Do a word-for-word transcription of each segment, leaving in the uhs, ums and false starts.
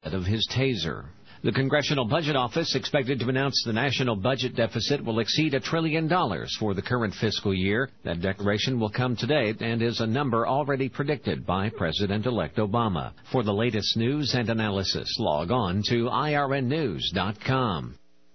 of his taser. The Congressional Budget Office expected to announce the national budget deficit will exceed a trillion dollars for the current fiscal year. That declaration will come today and is a number already predicted by President-elect Obama. For the latest news and analysis, log on to I R N news dot com.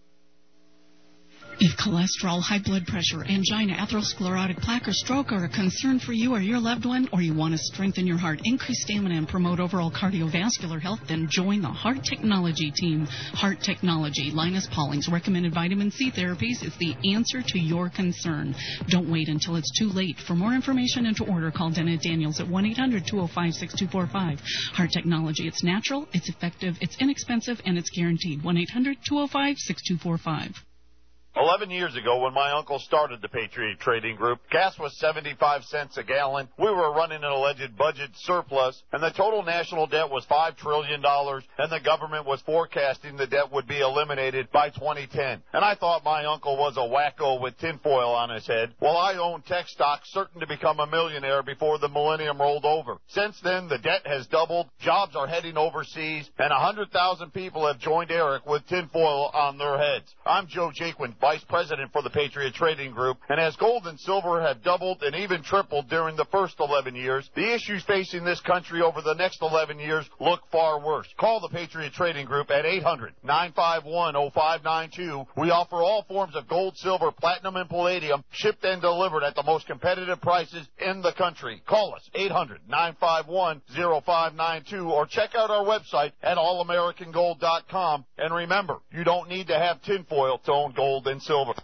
If cholesterol, high blood pressure, angina, atherosclerotic plaque, or stroke are a concern for you or your loved one, or you want to strengthen your heart, increase stamina, and promote overall cardiovascular health, then join the Heart Technology team. Heart Technology, Linus Pauling's recommended vitamin C therapies, is the answer to your concern. Don't wait until it's too late. For more information and to order, call Dennett Daniels at one eight hundred two oh five six two four five. Heart Technology, it's natural, it's effective, it's inexpensive, and it's guaranteed. one eight hundred two oh five six two four five. Eleven years ago, when my uncle started the Patriot Trading Group, gas was seventy-five cents a gallon. We were running an alleged budget surplus, and the total national debt was five trillion dollars, and the government was forecasting the debt would be eliminated by twenty ten. And I thought my uncle was a wacko with tinfoil on his head. Well, I owned tech stocks certain to become a millionaire before the millennium rolled over. Since then, the debt has doubled, jobs are heading overseas, and one hundred thousand people have joined Eric with tinfoil on their heads. I'm Joe Jaquin, Vice President for the Patriot Trading Group, and as gold and silver have doubled and even tripled during the first eleven years, the issues facing this country over the next eleven years look far worse. Call the Patriot Trading Group at eight hundred nine five one oh five nine two. We offer all forms of gold, silver, platinum, and palladium, shipped and delivered at the most competitive prices in the country. Call us, eight hundred nine five one oh five nine two, or check out our website at all american gold dot com. And remember, you don't need to have tinfoil to own gold and silver.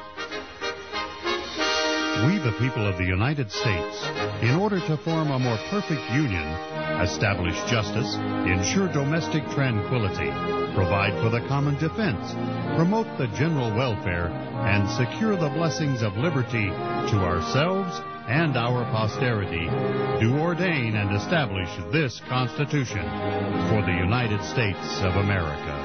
We, the people of the United States, in order to form a more perfect union, establish justice, ensure domestic tranquility, provide for the common defense, promote the general welfare, and secure the blessings of liberty to ourselves and our posterity, do ordain and establish this Constitution for the United States of America.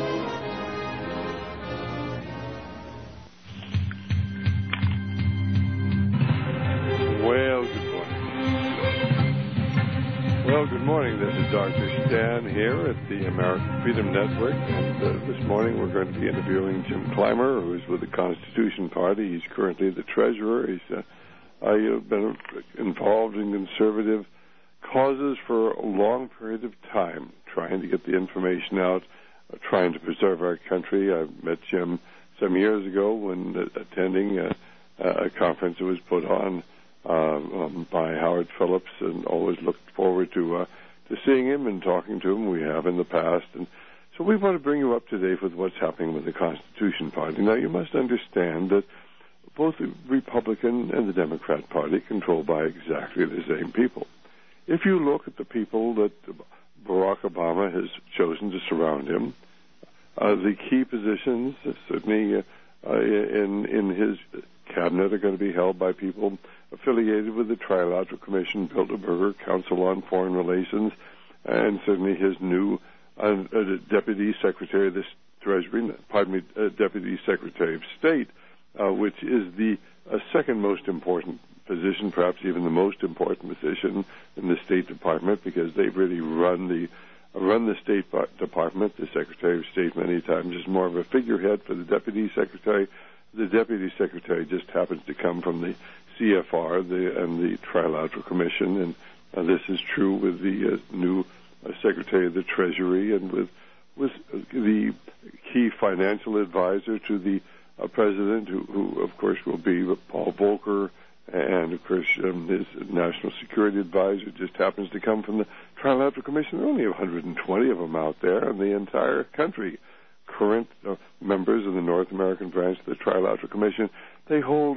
Well, good morning. This is Doctor Stan here at the American Freedom Network, and uh, this morning we're going to be interviewing Jim Clymer, who is with the Constitution Party. He's currently the treasurer. He's uh, I've been involved in conservative causes for a long period of time, trying to get the information out, uh, trying to preserve our country. I met Jim some years ago when uh, attending a, a conference that was put on Uh, um, by Howard Phillips, and always looked forward to uh, to seeing him and talking to him. We have in the past, and so we want to bring you up to date with what's happening with the Constitution Party. Now, you must understand that both the Republican and the Democrat Party controlled by exactly the same people. If you look at the people that Barack Obama has chosen to surround him, uh, the key positions, certainly uh, uh, in in his cabinet, are going to be held by people affiliated with the Trilateral Commission, Bilderberger, Council on Foreign Relations, and certainly his new uh, uh, Deputy Secretary of the Treasury, pardon me, uh, Deputy Secretary of State, uh, which is the uh, second most important position, perhaps even the most important position in the State Department, because they really run the uh, run the State Department. The Secretary of State many times is more of a figurehead for the Deputy Secretary. The Deputy Secretary just happens to come from the C F R the, and the Trilateral Commission, and uh, this is true with the uh, new uh, Secretary of the Treasury and with with uh, the key financial advisor to the uh, President, who, who, of course, will be Paul Volcker, and, of course, um, his national security advisor just happens to come from the Trilateral Commission. There are only one hundred twenty of them out there in the entire country. Current uh, members of the North American branch of the Trilateral Commission, they hold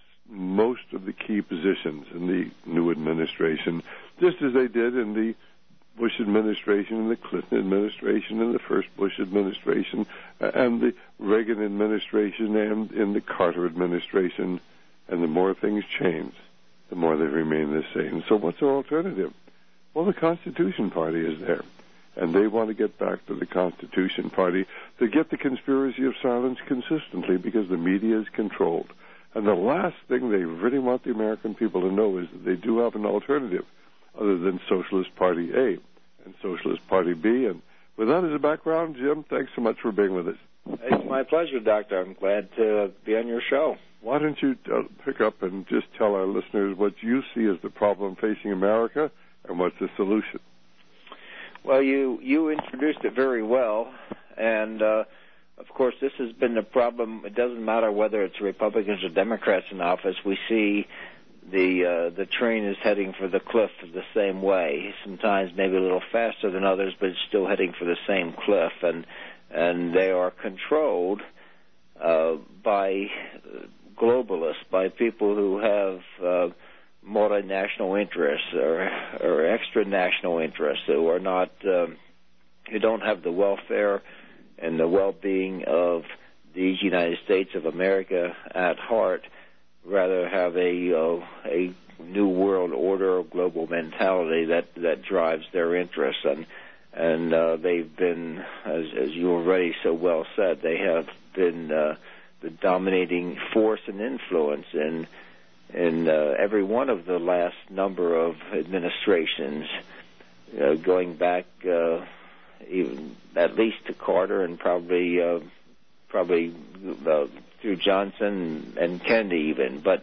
most of the key positions in the new administration, just as they did in the Bush administration, and the Clinton administration, and the first Bush administration, uh, and the Reagan administration, and in the Carter administration. And the more things change, the more they remain the same. So what's our alternative? Well, the Constitution Party is there. And they want to get back to the Constitution Party to get the conspiracy of silence consistently, because the media is controlled. And the last thing they really want the American people to know is that they do have an alternative other than Socialist Party A and Socialist Party B and With that as a background, Jim, thanks so much for being with us. It's my pleasure, Doctor. I'm glad to be on your show. Why don't you uh, pick up and just tell our listeners what you see as the problem facing America and what's the solution? Well, you, you introduced it very well, and uh, of course this has been the problem. It doesn't matter whether it's Republicans or Democrats in office. We see the uh, the train is heading for the cliff the same way. Sometimes maybe a little faster than others, but it's still heading for the same cliff, and and they are controlled uh, by globalists, by people who have uh, multinational interests or, or extra national interests, who are not, um, who don't have the welfare and the well-being of these United States of America at heart, rather have a uh, a new world order, global mentality that, that drives their interests. And and uh, they've been, as, as you already so well said, they have been uh, the dominating force and influence in in uh, every one of the last number of administrations, uh, going back uh, even at least to Carter and probably uh, probably uh, through Johnson and Kennedy even. But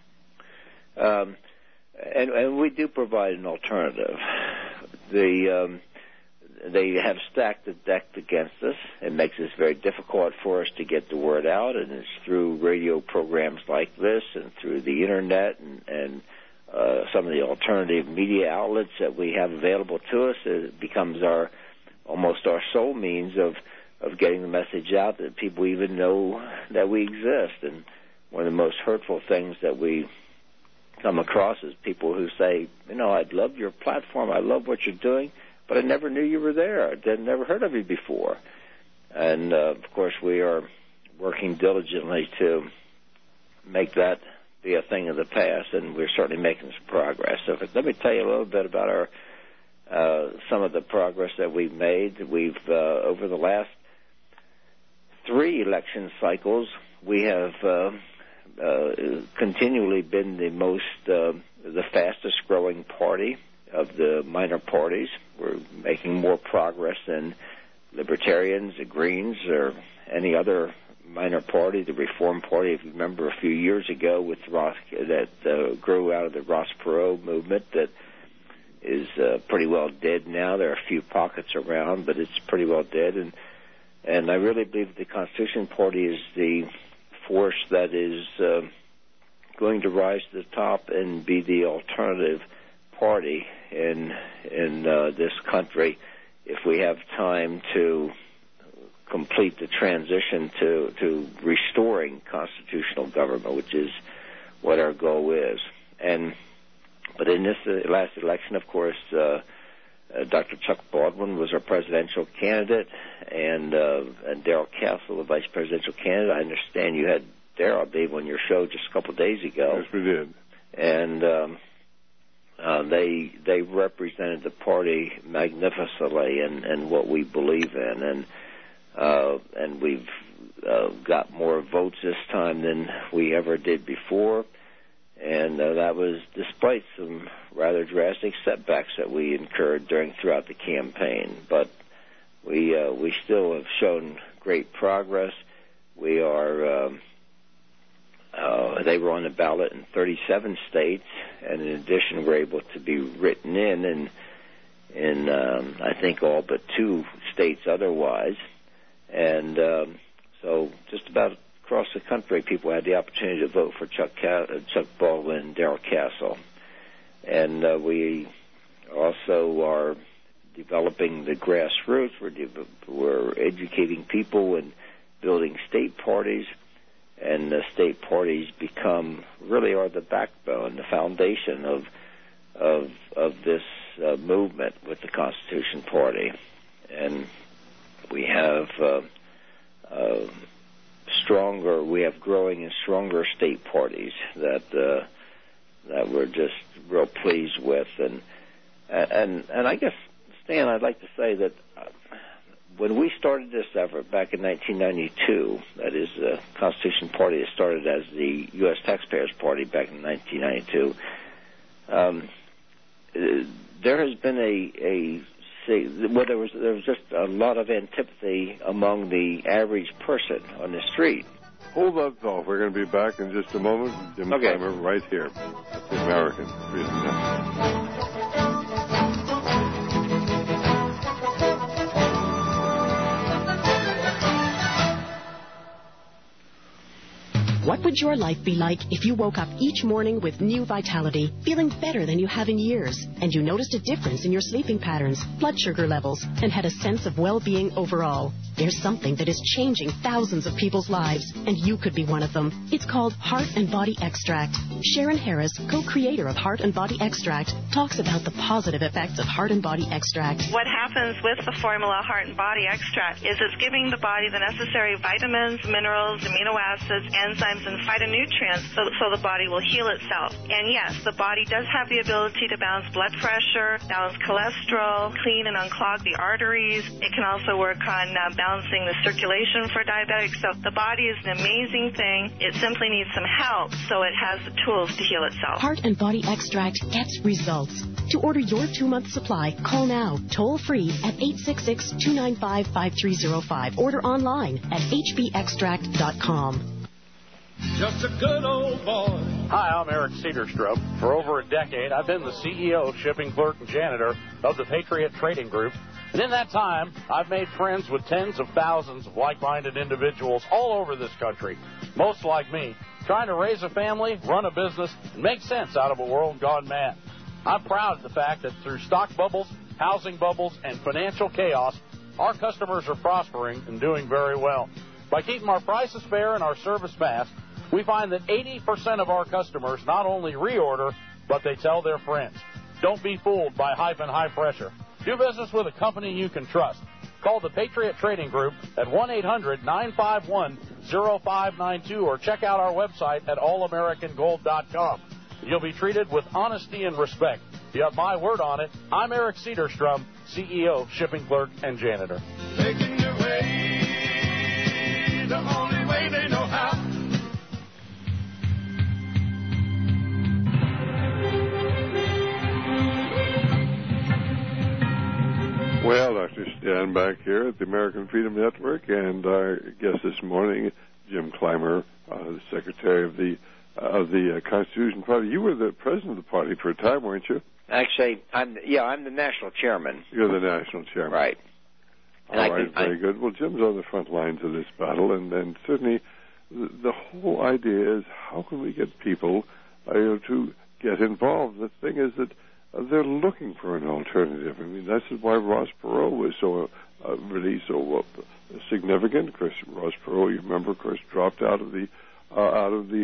um, and, and we do provide an alternative. The um, They have stacked the deck against us. It makes it very difficult for us to get the word out, and it's through radio programs like this and through the Internet and, and uh, some of the alternative media outlets that we have available to us. It becomes our almost our sole means of, of getting the message out that people even know that we exist. And one of the most hurtful things that we come across is people who say, you know, I'd love your platform, I love what you're doing, but I never knew you were there. I'd never heard of you before. And, uh, of course, we are working diligently to make that be a thing of the past, and we're certainly making some progress. So let me tell you a little bit about our uh, some of the progress that we've made. We've, uh, over the last three election cycles, we have uh, uh, continually been the most, uh, the fastest-growing party of the minor parties. We're making more progress than Libertarians, the Greens, or any other minor party. The Reform Party, if you remember a few years ago, with Ross, that uh, grew out of the Ross Perot movement, that is uh, pretty well dead now. There are a few pockets around, but it's pretty well dead. And and I really believe the Constitution Party is the force that is uh, going to rise to the top and be the alternative party in in uh, this country if we have time to complete the transition to, to restoring constitutional government, which is what our goal is. And but in this uh, last election, of course, uh, uh, Doctor Chuck Baldwin was our presidential candidate, and, uh, and Darrell Castle, the vice presidential candidate. I understand you had Darrell, I believe, on your show just a couple of days ago. Yes, we did. And um, Uh, they they represented the party magnificently and, and what we believe in, and uh, and we've uh, got more votes this time than we ever did before, and uh, that was despite some rather drastic setbacks that we incurred during throughout the campaign. But we uh, we still have shown great progress. We are. Um, Uh, they were on the ballot in thirty-seven states, and in addition, were able to be written in in, in um, I think, all but two states otherwise. And um, so just about across the country, people had the opportunity to vote for Chuck, Ca- uh, Chuck Baldwin and Darrell Castle. And uh, we also are developing the grassroots. We're, de- we're educating people and building state parties. And the state parties become, really are the backbone, the foundation of of of this uh, movement with the Constitution Party. And we have uh, uh, stronger, we have growing and stronger state parties that uh, that we're just real pleased with. And and and I guess, Stan, I'd like to say that Uh, when we started this effort back in nineteen ninety-two, that is the Constitution Party that started as the U S Taxpayers Party back in nineteen ninety-two, um, there has been a, a see, well, there was there was just a lot of antipathy among the average person on the street. Hold that thought. We're going to be back in just a moment. Jim Okay. Clymer right here at the American Freedom Network. What would your life be like if you woke up each morning with new vitality, feeling better than you have in years, and you noticed a difference in your sleeping patterns, blood sugar levels, and had a sense of well-being overall? There's something that is changing thousands of people's lives, and you could be one of them. It's called Heart and Body Extract. Sharon Harris, co-creator of Heart and Body Extract, talks about the positive effects of Heart and Body Extract. What happens with the formula Heart and Body Extract is it's giving the body the necessary vitamins, minerals, amino acids, enzymes, and phytonutrients so, so the body will heal itself. And yes, the body does have the ability to balance blood pressure, balance cholesterol, clean and unclog the arteries. It can also work on uh, balancing the circulation for diabetics. So the body is an amazing thing. It simply needs some help so it has the tools to heal itself. Heart and Body Extract gets results. To order your two-month supply, call now, toll-free at eight six six, two nine five, five three zero five. Order online at h b extract dot com. Just a good old boy. Hi, I'm Eric Cedarstrom. For over a decade, I've been the C E O, shipping clerk, and janitor of the Patriot Trading Group. And in that time, I've made friends with tens of thousands of like-minded individuals all over this country, most like me, trying to raise a family, run a business, and make sense out of a world gone mad. I'm proud of the fact that through stock bubbles, housing bubbles, and financial chaos, our customers are prospering and doing very well. By keeping our prices fair and our service fast, we find that eighty percent of our customers not only reorder, but they tell their friends. Don't be fooled by hype and high pressure. Do business with a company you can trust. Call the Patriot Trading Group at one eight hundred, nine five one, zero five nine two or check out our website at all american gold dot com. You'll be treated with honesty and respect. You have my word on it. I'm Eric Cedarstrom, C E O, shipping clerk, and janitor. Making your way the only way they know how. Well, Doctor Stan back here at the American Freedom Network, and our guest this morning, Jim Clymer, uh, the Secretary of the uh, of the uh, Constitution Party. You were the president of the party for a time, weren't you? Actually, I'm yeah, I'm the national chairman. You're the national chairman, right? All and right, can, very I, good. Well, Jim's on the front lines of this battle, and, and certainly the, the whole idea is how can we get people uh, you know, to get involved. The thing is that Uh, they're looking for an alternative. I mean, this is why Ross Perot was so uh, really so uh, significant. Of course, Ross Perot, you remember, of course, dropped out of the uh, out of the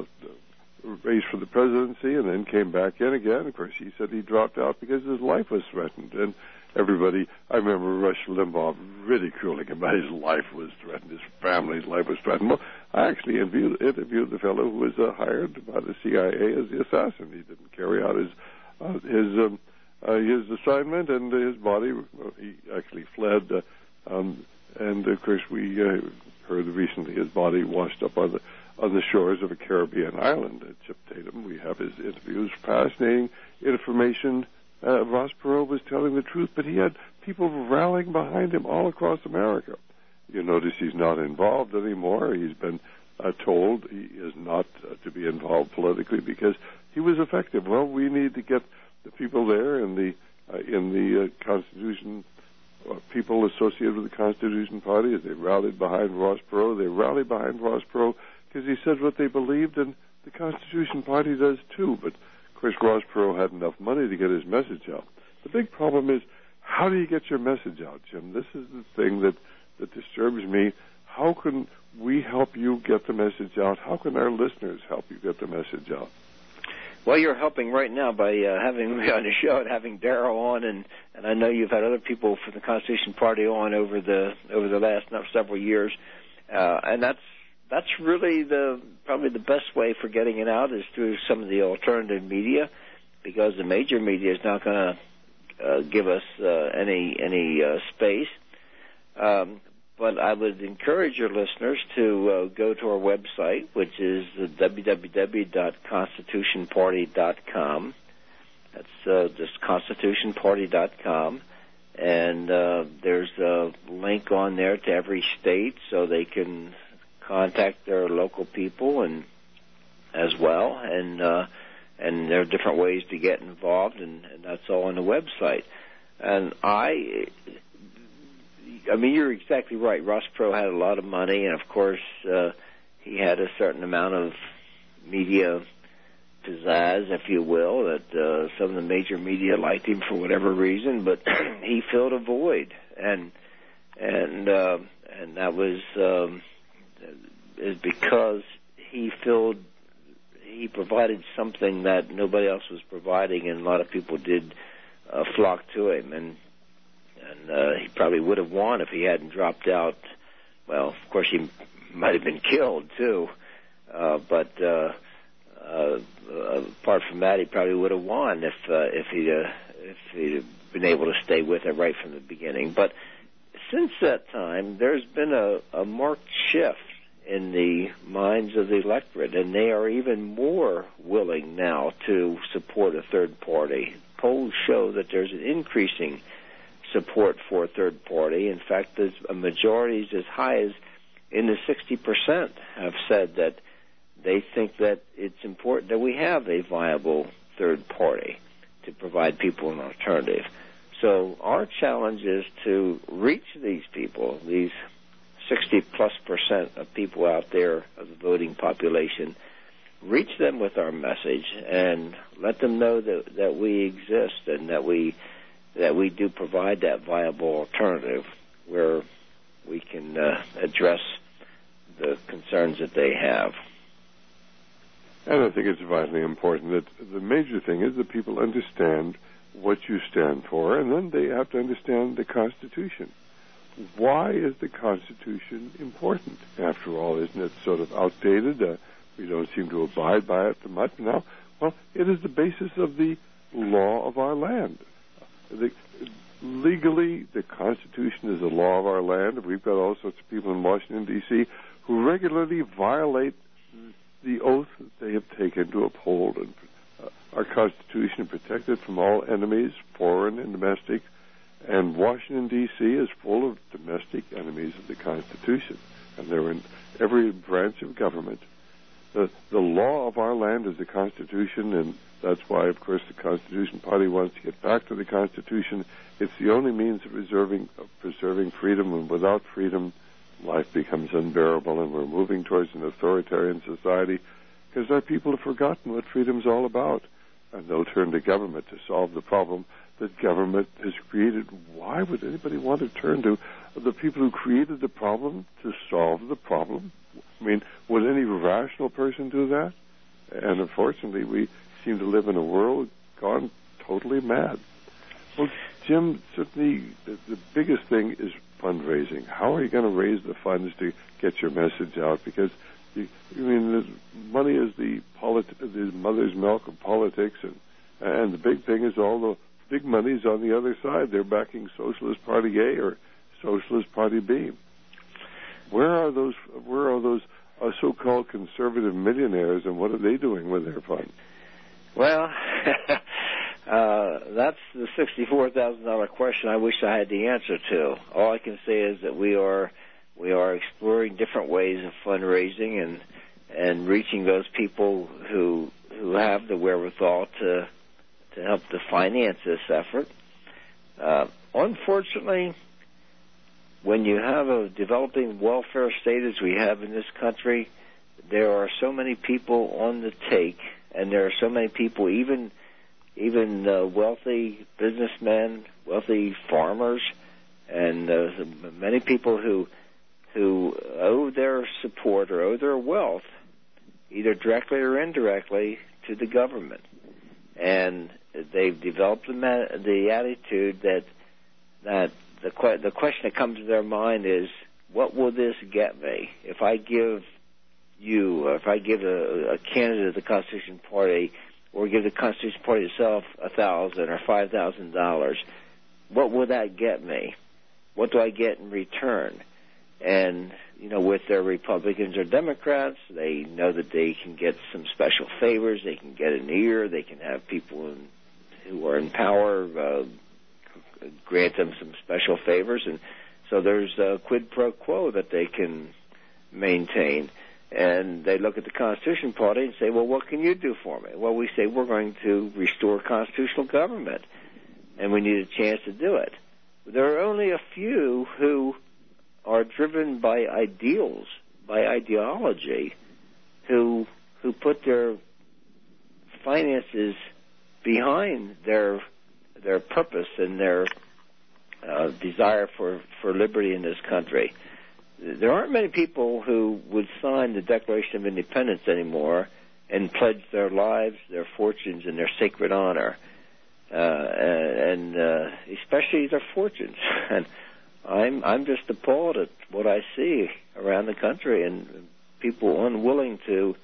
uh, race for the presidency, and then came back in again. Of course, he said he dropped out because his life was threatened, and everybody. I remember Rush Limbaugh ridiculing him. His life was threatened. His family's life was threatened. Well, I actually interviewed, interviewed the fellow who was uh, hired by the C I A as the assassin. He didn't carry out his Uh, his um, uh, his assignment, and uh, his body, well, he actually fled, uh, um, and of course we uh, heard recently his body washed up on the on the shores of a Caribbean island. At Chip Tatum, we have his interviews, fascinating information. Uh, Ross Perot was telling the truth, but he had people rallying behind him all across America. You notice he's not involved anymore. He's been uh, told he is not uh, to be involved politically because he was effective. Well, we need to get the people there in the uh, in the uh, Constitution, uh, people associated with the Constitution Party, as they rallied behind Ross Perot. They rallied behind Ross Perot because he said what they believed, and the Constitution Party does too. But of course, Ross Perot had enough money to get his message out. The big problem is, how do you get your message out, Jim? This is the thing that that disturbs me. How can we help you get the message out? How can our listeners help you get the message out? Well, you're helping right now by uh, having me on the show and having Darrell on, and, and I know you've had other people from the Constitution Party on over the over the last several years, uh, and that's that's really the probably the best way for getting it out is through some of the alternative media, because the major media is not going to uh, give us uh, any any uh, space. Um, But I would encourage your listeners to uh, go to our website, which is w w w dot constitution party dot com. That's uh, just constitution party dot com. and uh, there's a link on there to every state so they can contact their local people and as well, and uh, and there are different ways to get involved, and, and that's all on the website. And I, I mean, you're exactly right. Ross Perot had a lot of money, and of course, uh, he had a certain amount of media pizzazz, if you will, that uh, some of the major media liked him for whatever reason, but he filled a void, and and uh, and that was um, is because he filled. He provided something that nobody else was providing, and a lot of people did uh, flock to him. And and uh, he probably would have won if he hadn't dropped out. Well, of course, he might have been killed too. Uh, but uh, uh, apart from that, he probably would have won if uh, if he uh, if he'd been able to stay with it right from the beginning. But since that time, there's been a, a marked shift in the minds of the electorate, and they are even more willing now to support a third party. Polls show that there's an increasing support for a third party. In fact, there's a majorities as high as in the sixty percent have said that they think that it's important that we have a viable third party to provide people an alternative. So our challenge is to reach these people, these sixty plus percent of people out there of the voting population, reach them with our message and let them know that, that we exist and that we that we do provide that viable alternative where we can uh, address the concerns that they have. And I think it's vitally important that the major thing is that people understand what you stand for, and then they have to understand the Constitution. Why is the Constitution important? After all, isn't it sort of outdated? Uh, we don't seem to abide by it much now. Well, it is the basis of the law of our land. The, legally, the Constitution is the law of our land. We've got all sorts of people in Washington, D C who regularly violate the oath that they have taken to uphold. And, uh, our Constitution protected from all enemies, foreign and domestic. And Washington, D C is full of domestic enemies of the Constitution, and they're in every branch of government. The, the law of our land is the Constitution, and that's why, of course, the Constitution Party wants to get back to the Constitution. It's the only means of preserving, of preserving freedom, and without freedom, life becomes unbearable, and we're moving towards an authoritarian society because our people have forgotten what freedom's all about, and they'll turn to government to solve the problem that government has created. Why would anybody want to turn to the people who created the problem to solve the problem? I mean, would any rational person do that? And unfortunately, we seem to live in a world gone totally mad. Well, Jim, certainly the, the biggest thing is fundraising. How are you going to raise the funds to get your message out? Because, you, I mean, the money is the, politi- the mother's milk of politics, and, and the big thing is all the big money's on the other side. They're backing Socialist Party A or Socialist Party B. Where are those? Where are those uh, so-called conservative millionaires, and what are they doing with their funds? Well, uh, that's the sixty-four thousand dollar question. I wish I had the answer to. All I can say is that we are we are exploring different ways of fundraising and and reaching those people who who have the wherewithal to. to help to finance this effort. Uh, unfortunately, when you have a developing welfare state as we have in this country, there are so many people on the take, and there are so many people, even even uh, wealthy businessmen, wealthy farmers, and uh, many people who who owe their support or owe their wealth, either directly or indirectly, to the government. And they've developed the, the attitude that that the que- the question that comes to their mind is, what will this get me if I give you, or if I give a, a candidate of the Constitution Party, or give the Constitution Party itself a thousand or five thousand dollars? What will that get me? What do I get in return? And, you know, with their Republicans or Democrats, they know that they can get some special favors. They can get an ear. They can have people in, who are in power uh, grant them some special favors, and so there's a quid pro quo that they can maintain. And they look at the Constitution Party and say, well, what can you do for me? Well, we say we're going to restore constitutional government, and we need a chance to do it. There are only a few who are driven by ideals, by ideology, who who put their finances behind their their purpose and their uh, desire for, for liberty in this country. There aren't many people who would sign the Declaration of Independence anymore and pledge their lives, their fortunes, and their sacred honor, uh, and uh, especially their fortunes. And I'm I'm just appalled at what I see around the country, and people unwilling to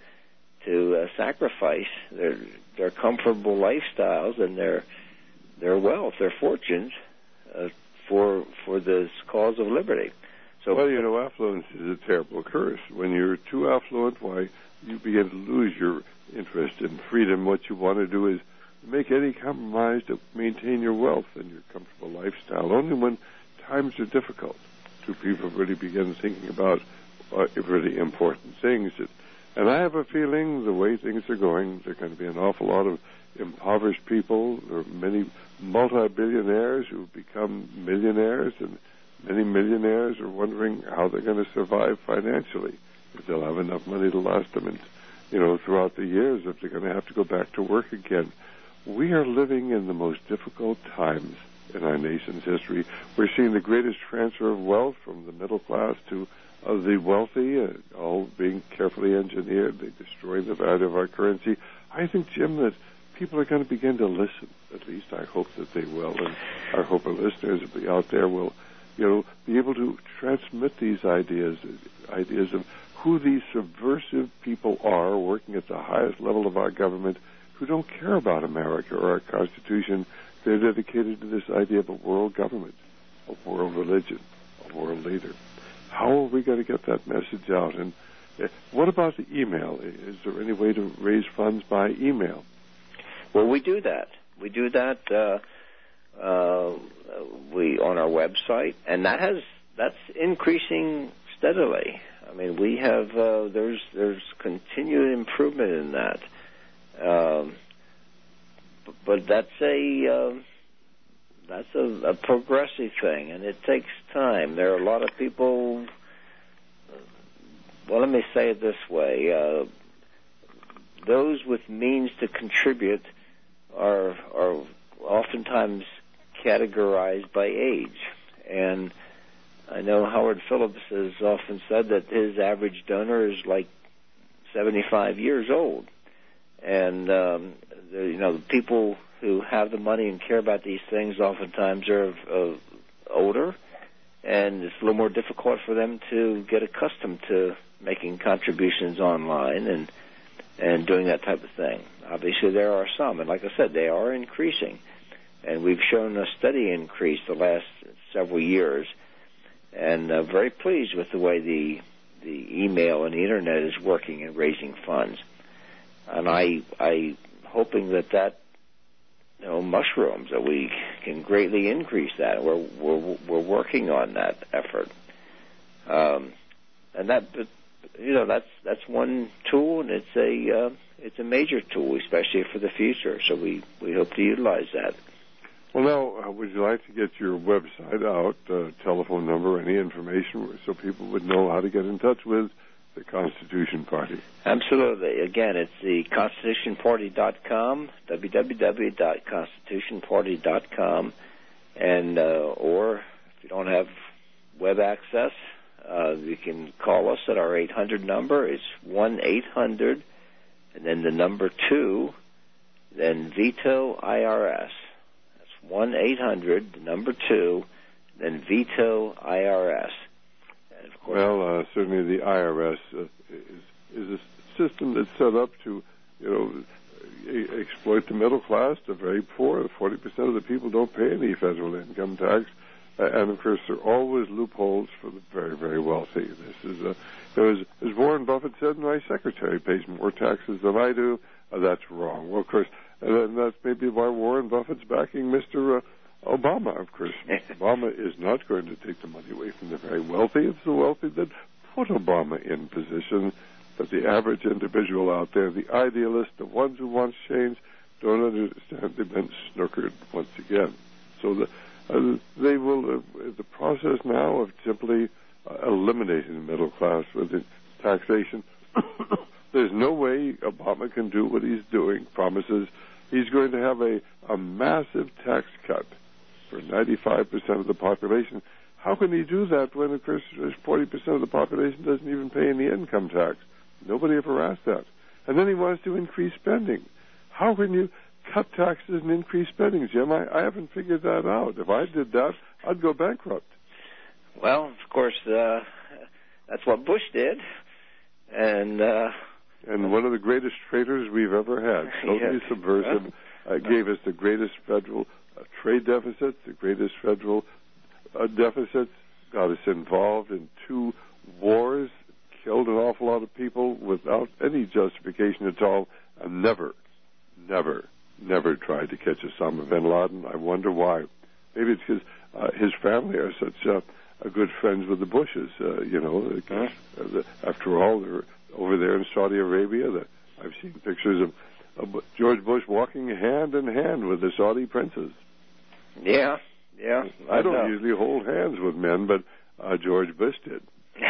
to uh, sacrifice their their comfortable lifestyles and their their wealth, their fortunes, uh, for for this cause of liberty. So, well, you know, affluence is a terrible curse. When you're too affluent, why, you begin to lose your interest in freedom. What you want to do is make any compromise to maintain your wealth and your comfortable lifestyle. Only when times are difficult do people really begin thinking about uh, really important things. And I have a feeling the way things are going, there are going to be an awful lot of impoverished people. There are many multi-billionaires who become millionaires, and many millionaires are wondering how they're going to survive financially, if they'll have enough money to last them, and, you know, throughout the years, if they're going to have to go back to work again. We are living in the most difficult times in our nation's history. We're seeing the greatest transfer of wealth from the middle class to uh, the wealthy, uh, all being carefully engineered. They destroy the value of our currency. I think, Jim, that people are going to begin to listen. At least I hope that they will, and I hope our listeners will be out there will, you know, be able to transmit these ideas, ideas of who these subversive people are working at the highest level of our government, who don't care about America or our Constitution. They're dedicated to this idea of a world government, a world religion, a world leader. How are we going to get that message out? And uh, what about the email? Is there any way to raise funds by email? Well, we do that. We do that. Uh, Uh, we on our website, and that has that's increasing steadily. I mean, we have uh, there's there's continued improvement in that, um, but that's a uh, that's a, a progressive thing, and it takes time. There are a lot of people. Well, let me say it this way: uh, those with means to contribute are are oftentimes categorized by age. And I know Howard Phillips has often said that his average donor is like seventy-five years old. And, um, the, you know, the people who have the money and care about these things oftentimes are uh, older, and it's a little more difficult for them to get accustomed to making contributions online and and doing that type of thing. Obviously, there are some, and like I said, they are increasing. And we've shown a steady increase the last several years, and uh, very pleased with the way the the email and the internet is working and raising funds. And I I hoping that that you know mushrooms, that we can greatly increase that. We're we're we're working on that effort, um, and that you know that's that's one tool, and it's a uh, it's a major tool, especially for the future. So we we hope to utilize that. Well, now, uh, would you like to get your website out, uh, telephone number, any information, so people would know how to get in touch with the Constitution Party? Absolutely. Again, it's the constitution party dot com, w w w dot constitution party dot com, and uh, or if you don't have web access, uh, you can call us at our eight hundred number. It's one eight hundred, and then the number two, then veto I R S. one eight hundred, the number two, then veto I R S. And of course, well, uh, certainly the I R S uh, is, is a system that's set up to, you know, exploit the middle class, the very poor. forty percent of the people don't pay any federal income tax. Uh, and, of course, there are always loopholes for the very, very wealthy. This is, uh, as, as Warren Buffett said, my secretary pays more taxes than I do. Uh, that's wrong. Well, of course, and that's maybe why Warren Buffett's backing Mister Uh, Obama, of course. Obama is not going to take the money away from the very wealthy. It's the wealthy that put Obama in position. But the average individual out there, the idealist, the ones who want change, don't understand. They've been snookered once again. So the, uh, they will, uh, the process now of simply uh, eliminating the middle class with the taxation, there's no way Obama can do what he's doing, promises he's going to have a, a massive tax cut for ninety-five percent of the population. How can he do that when, of course, forty percent of the population doesn't even pay any income tax? Nobody ever asked that. And then he wants to increase spending. How can you cut taxes and increase spending, Jim? I, I haven't figured that out. If I did that, I'd go bankrupt. Well, of course, uh, that's what Bush did. And uh, and one of the greatest traitors we've ever had, totally yes. subversive, uh, gave us the greatest federal uh, trade deficit, the greatest federal uh, deficits, got us involved in two wars, killed an awful lot of people without any justification at all, and never, never, never tried to catch Osama bin Laden. I wonder why. Maybe it's because uh, his family are such uh, uh, good friends with the Bushes. Uh, you know, uh, the, after all, they're over there in Saudi Arabia. The, I've seen pictures of uh, George Bush walking hand in hand with the Saudi princes. Yeah, yeah. I, I don't know. usually hold hands with men, but uh, George Bush did.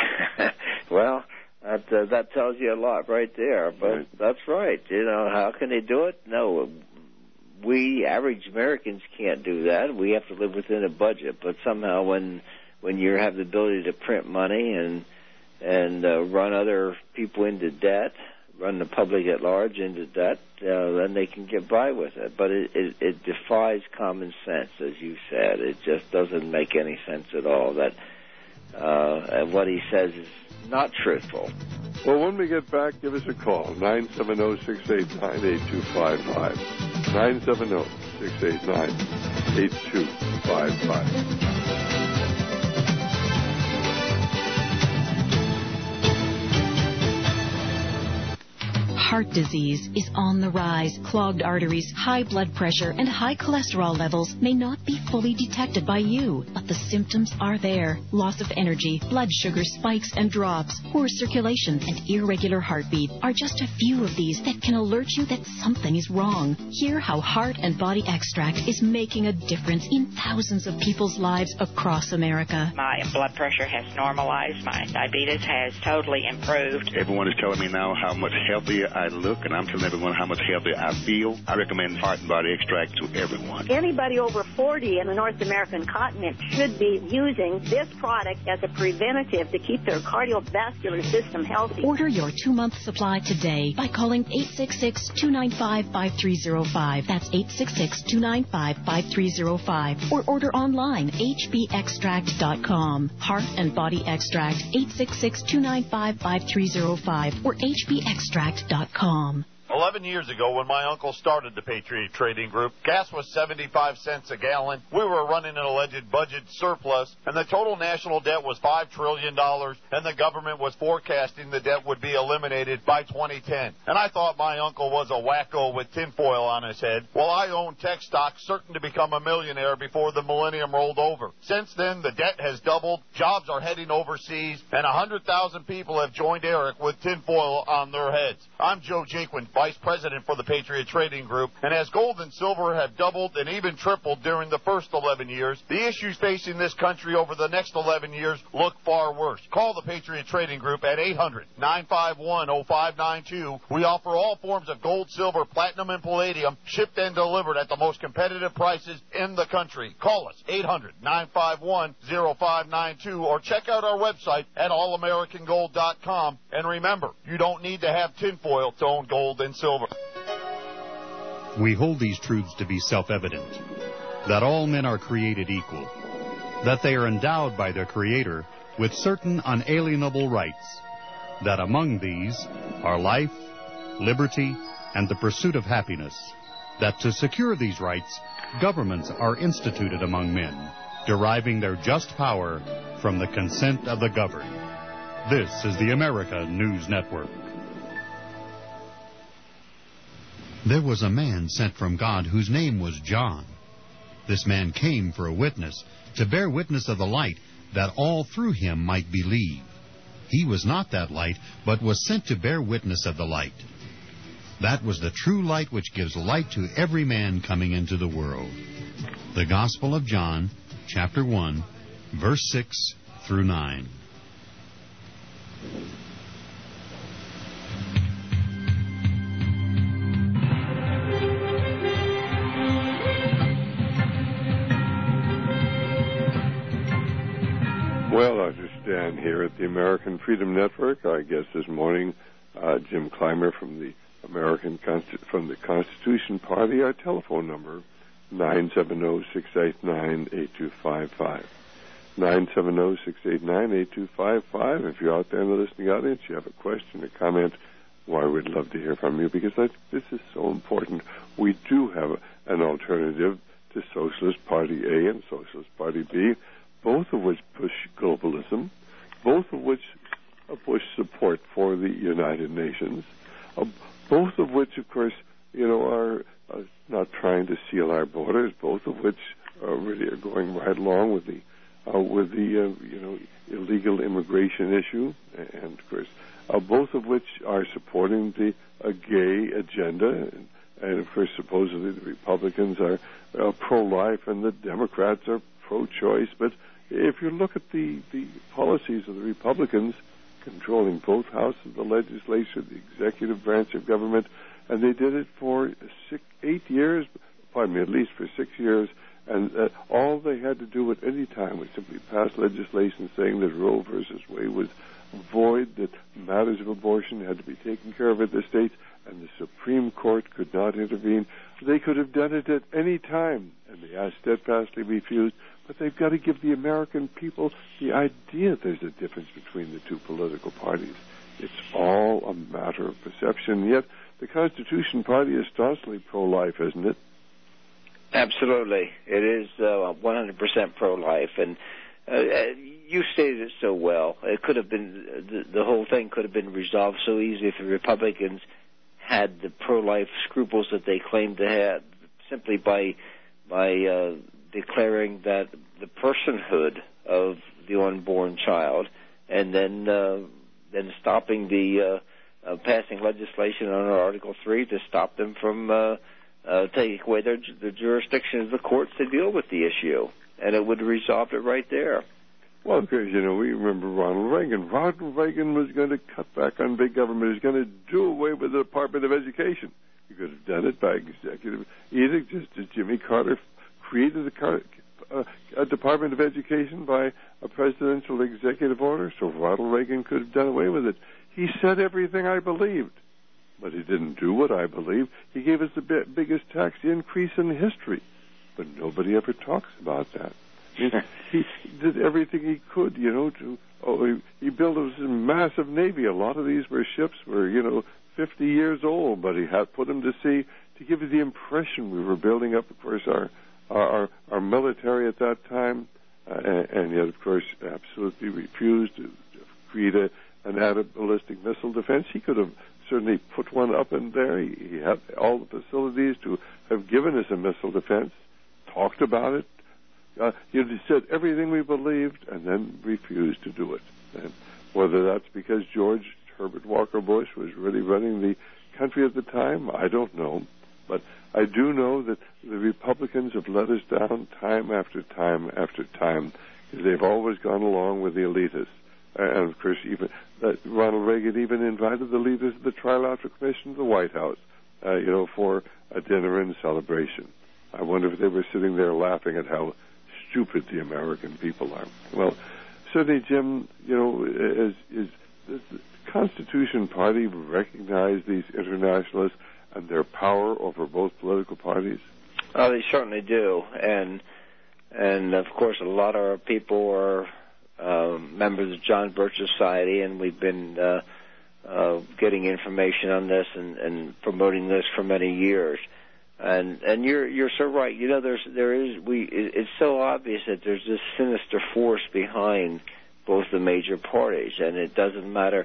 Well, that uh, that tells you a lot right there. But right. That's right. You know, how can they do it? No, we average Americans can't do that. We have to live within a budget. But somehow, when when you have the ability to print money and and uh, run other people into debt, run the public at large into debt, uh, then they can get by with it. But it, it, it defies common sense, as you said. It just doesn't make any sense at all. That uh, what he says is not truthful. Well, when we get back, give us a call, nine seven zero, six eight nine, eight two five five. nine seven zero, six eight nine, eight two five five. Heart disease is on the rise. Clogged arteries, high blood pressure, and high cholesterol levels may not be fully detected by you, but the symptoms are there. Loss of energy, blood sugar spikes and drops, poor circulation, and irregular heartbeat are just a few of these that can alert you that something is wrong. Hear how Heart and Body Extract is making a difference in thousands of people's lives across America. My blood pressure has normalized. My diabetes has totally improved. Everyone is telling me now how much healthier I look, and I'm telling everyone how much healthier I feel. I recommend Heart and Body Extract to everyone. Anybody over forty in the North American continent should be using this product as a preventative to keep their cardiovascular system healthy. Order your two-month supply today by calling eight six six, two nine five, five three zero five. That's eight six six, two nine five, five three zero five. Or order online, h b extract dot com. Heart and Body Extract, eight six six, two nine five, five three zero five or h b extract dot com. Eleven years ago, when my uncle started the Patriot Trading Group, gas was seventy-five cents a gallon. We were running an alleged budget surplus, and the total national debt was five trillion dollars, and the government was forecasting the debt would be eliminated by twenty ten. And I thought my uncle was a wacko with tinfoil on his head. Well, I own tech stocks, certain to become a millionaire before the millennium rolled over. Since then, the debt has doubled, jobs are heading overseas, and one hundred thousand people have joined Eric with tinfoil on their heads. I'm Joe Jinkwin, Vice President for the Patriot Trading Group, and as gold and silver have doubled and even tripled during the first eleven years, the issues facing this country over the next eleven years look far worse. Call the Patriot Trading Group at eight hundred, nine five one, oh five nine two. We offer all forms of gold, silver, platinum, and palladium, shipped and delivered at the most competitive prices in the country. Call us, eight hundred, nine five one, oh five nine two, or check out our website at all american gold dot com. And remember, you don't need to have tinfoil to own gold and silver. We hold these truths to be self-evident, that all men are created equal, that they are endowed by their Creator with certain unalienable rights, that among these are life, liberty, and the pursuit of happiness, that to secure these rights, governments are instituted among men, deriving their just power from the consent of the governed. This is the America News Network. There was a man sent from God whose name was John. This man came for a witness, to bear witness of the light, that all through him might believe. He was not that light, but was sent to bear witness of the light. That was the true light which gives light to every man coming into the world. The Gospel of John, chapter one, verse six through nine. Well, I just stand here at the American Freedom Network. Our guest this morning, uh, Jim Clymer from the American Consti- from the Constitution Party. Our telephone number, nine seven zero, six eight nine, eight two five five. nine seven zero, six eight nine, eight two five five. If you're out there in the listening audience, you have a question or comment, why, we'd love to hear from you, because I, this is so important. We do have a, an alternative to Socialist Party A and Socialist Party B, both of which push globalism, both of which push support for the United Nations, uh, both of which, of course, you know, are uh, not trying to seal our borders, both of which uh, really are going right along with the uh, with the uh, you know illegal immigration issue, and of course, uh, both of which are supporting the uh, gay agenda, and, and of course, supposedly the Republicans are uh, pro-life and the Democrats are pro-choice. But if you look at the, the policies of the Republicans, controlling both houses of the legislature, the executive branch of government, and they did it for six, eight years, pardon me, at least for six years, and uh, all they had to do at any time was simply pass legislation saying that Roe versus Wade was void, that matters of abortion had to be taken care of at the states, and the Supreme Court could not intervene. They could have done it at any time, and they are steadfastly refused. But they've got to give the American people the idea there's a difference between the two political parties. It's all a matter of perception. Yet the Constitution Party is staunchly pro-life, isn't it? Absolutely. It is uh, one hundred percent pro-life. And uh, you stated it so well. It could have been, the, the whole thing could have been resolved so easily if the Republicans had the pro-life scruples that they claim to have, simply by by uh, declaring that the personhood of the unborn child, and then uh, then stopping the uh, uh, passing legislation under Article three to stop them from uh, uh, taking away their, the jurisdiction of the courts to deal with the issue, and it would have resolved it right there. Well, because, you know, we remember Ronald Reagan. Ronald Reagan was going to cut back on big government. He was going to do away with the Department of Education. He could have done it by executive edict, just as Jimmy Carter created a, car, uh, a Department of Education by a presidential executive order, so Ronald Reagan could have done away with it. He said everything I believed, but he didn't do what I believed. He gave us the bi- biggest tax increase in history, but nobody ever talks about that. He, he did everything he could, you know, to, oh, he, he built us a massive navy. A lot of these were ships were, you know, fifty years old, but he had put them to sea to give you the impression we were building up, of course, our our, our military at that time, uh, and, and yet, of course, absolutely refused to create a, an added ballistic missile defense. He could have certainly put one up in there. He, he had all the facilities to have given us a missile defense, talked about it. Uh, he said everything we believed and then refused to do it. And whether that's because George Herbert Walker Bush was really running the country at the time, I don't know. But I do know that the Republicans have let us down time after time after time, because they've always gone along with the elitists. And, of course, even uh, Ronald Reagan even invited the leaders of the Trilateral Commission to the White House, uh, you know, for a dinner and celebration. I wonder if they were sitting there laughing at how stupid the American people are. Well, certainly, Jim, you know, is, is does the Constitution Party recognize these internationalists and their power over both political parties? Oh, they certainly do, and and of course, a lot of our people are uh, members of John Birch Society, and we've been uh, uh, getting information on this and, and promoting this for many years. And and you're you're so right. You know, there's there is we. It's so obvious that there's this sinister force behind both the major parties, and it doesn't matter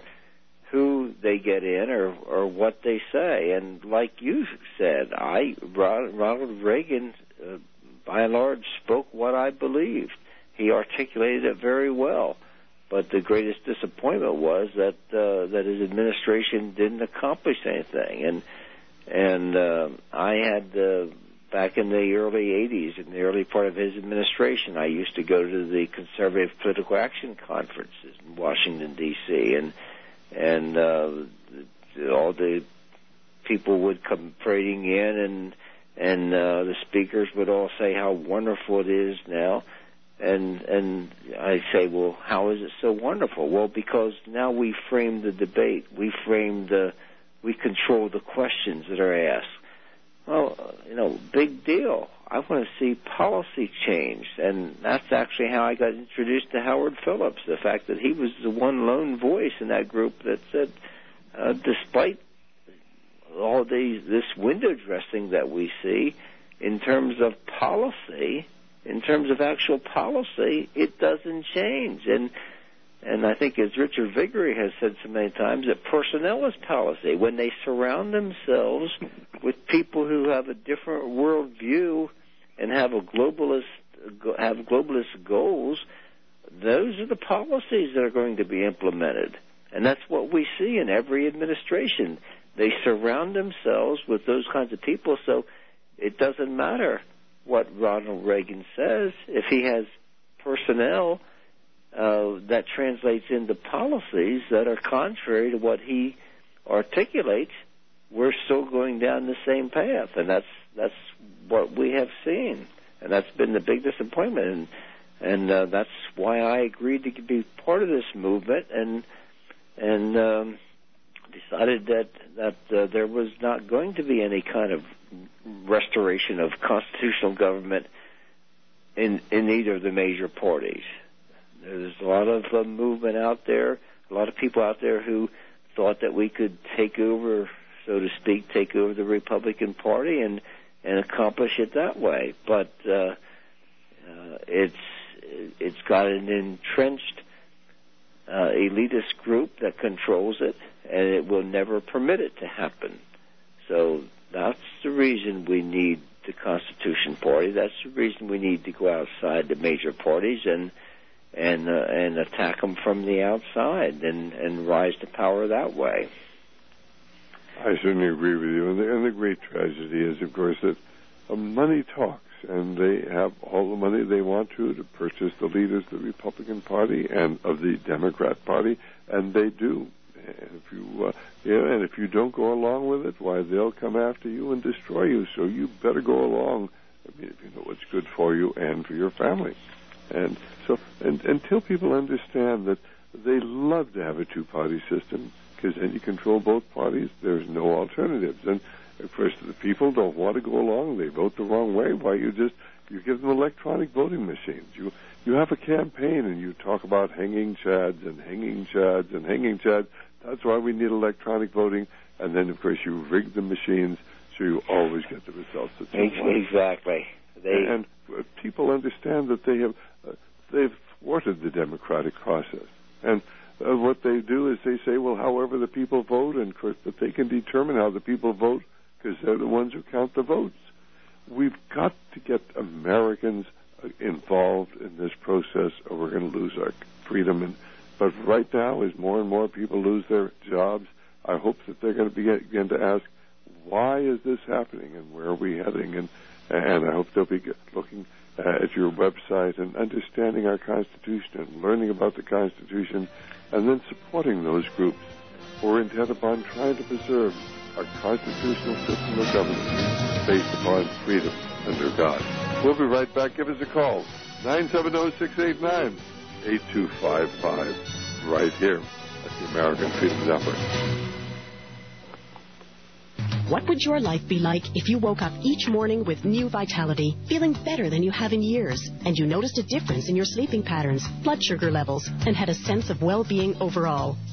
who they get in or or what they say. And like you said, I Ronald Reagan uh, by and large, spoke what I believed. He articulated it very well. But the greatest disappointment was that uh, that his administration didn't accomplish anything. And and uh, I had, uh, back in the early eighties, in the early part of his administration, I used to go to the Conservative Political Action Conferences in Washington, D C, and and uh, all the people would come parading in, and and uh, the speakers would all say how wonderful it is now. And and I say, well, how is it so wonderful? Well, because now we frame the debate. We frame the, we control the questions that are asked. Well, you know, big deal. I want to see policy change. And that's actually how I got introduced to Howard Phillips, the fact that he was the one lone voice in that group that said, uh, despite all these, this window dressing that we see in terms of policy, in terms of actual policy, it doesn't change. And and I think, as Richard Viguerie has said so many times, that personnel is policy. When they surround themselves with people who have a different worldview and have a globalist have globalist goals, those are the policies that are going to be implemented. And that's what we see in every administration. They surround themselves with those kinds of people, so it doesn't matter what Ronald Reagan says. If he has personnel uh, that translates into policies that are contrary to what he articulates, we're still going down the same path, and that's that's what we have seen, and that's been the big disappointment, and and uh, that's why I agreed to be part of this movement, and and um, decided that that uh, there was not going to be any kind of restoration of constitutional government in in either of the major parties. There's a lot of uh, movement out there, a lot of people out there who thought that we could take over, so to speak, take over the Republican Party and and accomplish it that way. But uh, uh, it's it's got an entrenched uh, elitist group that controls it, and it will never permit it to happen. So that's the reason we need the Constitution Party. That's the reason we need to go outside the major parties and and uh, and attack them from the outside and, and rise to power that way. I certainly agree with you. And the, and the great tragedy is, of course, that uh, money talks, and they have all the money they want to to purchase the leaders of the Republican Party and of the Democrat Party, and they do. And if you, uh, yeah, and if you don't go along with it, why, they'll come after you and destroy you. So you better go along. I mean, if you know what's good for you and for your family. And so, and, until people understand that they love to have a two-party system, because then you control both parties, there's no alternatives. And of course, the people don't want to go along. They vote the wrong way. Why, you just you give them electronic voting machines. You you have a campaign and you talk about hanging chads and hanging chads and hanging chads. That's why we need electronic voting. And then, of course, you rig the machines so you always get the results that you want. Exactly. They... And uh, people understand that they have uh, they've thwarted the democratic process. And uh, what they do is they say, well, however the people vote, and of course, that they can determine how the people vote because they're the ones who count the votes. We've got to get Americans involved in this process, or we're going to lose our freedom. And but right now, as more and more people lose their jobs, I hope that they're going to begin to ask, why is this happening, and where are we heading? And and I hope they'll be looking uh, at your website and understanding our Constitution and learning about the Constitution, and then supporting those groups who are intent upon trying to preserve our constitutional system of government based upon freedom under God. We'll be right back. Give us a call, nine seven zero, six eight nine, eight two five five, right here at the American Freedom Network. What would your life be like if you woke up each morning with new vitality, feeling better than you have in years, and you noticed a difference in your sleeping patterns, blood sugar levels, and had a sense of well-being overall?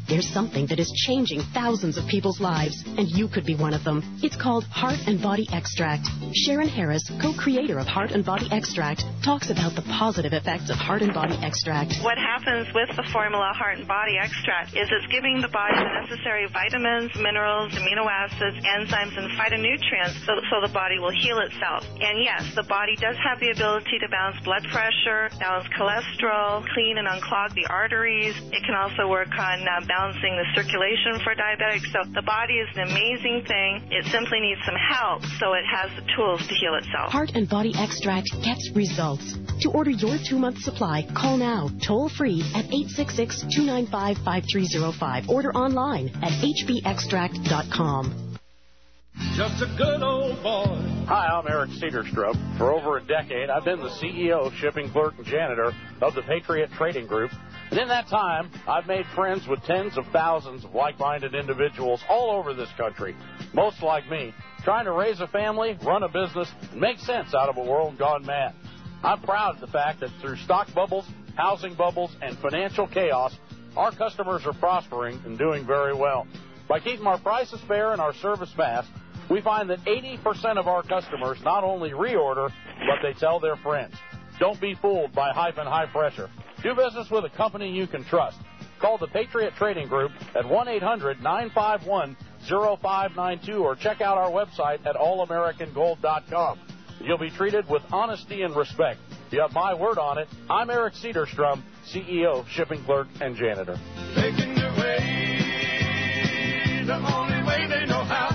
There's something that is changing thousands of people's lives, and you could be one of them. It's called Heart and Body Extract. Sharon Harris, co-creator of Heart and Body Extract, talks about the positive effects of Heart and Body Extract. What happens with the formula Heart and Body Extract is it's giving the body the necessary vitamins, minerals, amino acids, enzymes, and phytonutrients so, so the body will heal itself. And yes, the body does have the ability to balance blood pressure, balance cholesterol, clean and unclog the arteries. It can also work on uh, balancing the circulation for diabetics. So the body is an amazing thing. It simply needs some help so it has the tools to heal itself. Heart and Body Extract gets results. To order your two-month supply, call now, toll-free at eight six six, two nine five, five three zero five. Order online at h b extract dot com. Just a good old boy. Hi, I'm Eric Cedarstrup. For over a decade, I've been the C E O, shipping clerk, and janitor of the Patriot Trading Group. And in that time, I've made friends with tens of thousands of like-minded individuals all over this country, most like me, trying to raise a family, run a business, and make sense out of a world gone mad. I'm proud of the fact that through stock bubbles, housing bubbles, and financial chaos, our customers are prospering and doing very well. By keeping our prices fair and our service fast, we find that eighty percent of our customers not only reorder, but they tell their friends. Don't be fooled by hype and high pressure. Do business with a company you can trust. Call the Patriot Trading Group at one eight hundred, nine five one, zero five nine two or check out our website at all american gold dot com. You'll be treated with honesty and respect. You have my word on it. I'm Eric Cedarstrom, C E O, shipping clerk, and janitor. Making your way the only way they know how.